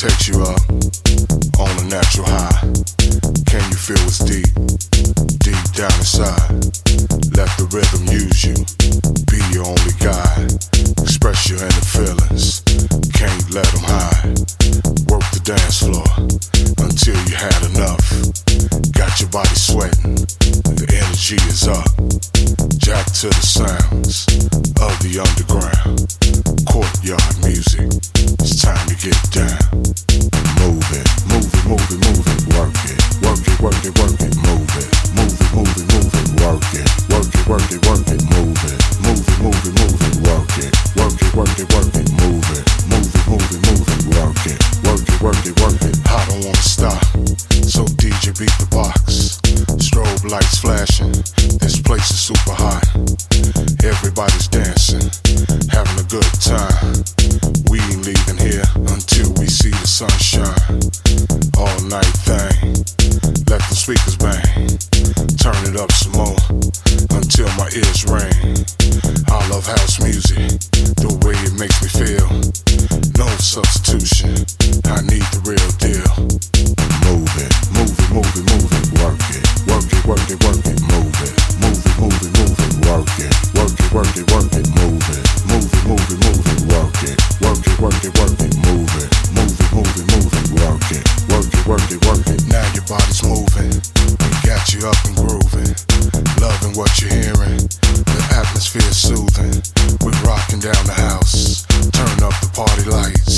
takes you up on a natural high. Can you feel what's deep, deep down inside? Let the rhythm use you, be your only guide. Express your inner feelings, can't let them hide. Work the dance floor until you had enough. Got your body sweating, the energy is up. Jack to the sounds of the underground. Courtyard music, it's time to get down. Move it, move it, move it, move it, work it, work it, work it, work it, move it, move it, move it, move it, work it, work it, work it, work it, move it, move it, move it, move it, work it, work it, work it, work it, move it, move it, move it, move it, work it, work it, work it, work it. I don't wanna stop, so DJ beat the box. Strobe lights flashing, this place is super hot. Everybody's dancing, having a good time. We ain't leaving here until we see the sunshine. All night thing, let the speakers bang. Turn it up some more until my ears ring. I love house music, the way it makes me feel. No substitution, I need the real deal. Move it, move it, move it, move it, work it, work it, work it, work it, move it, move it, move it, move it, work it, work it, work it, work it, move it, move it, move it, move it, work it, work it, work it, work it, move it, move it, move it, move it, work it, work it, work it, work it. Now your body's moving, we got you up and grooving, loving what you're hearing, the atmosphere's soothing. We're rocking down the house, turn up the party lights.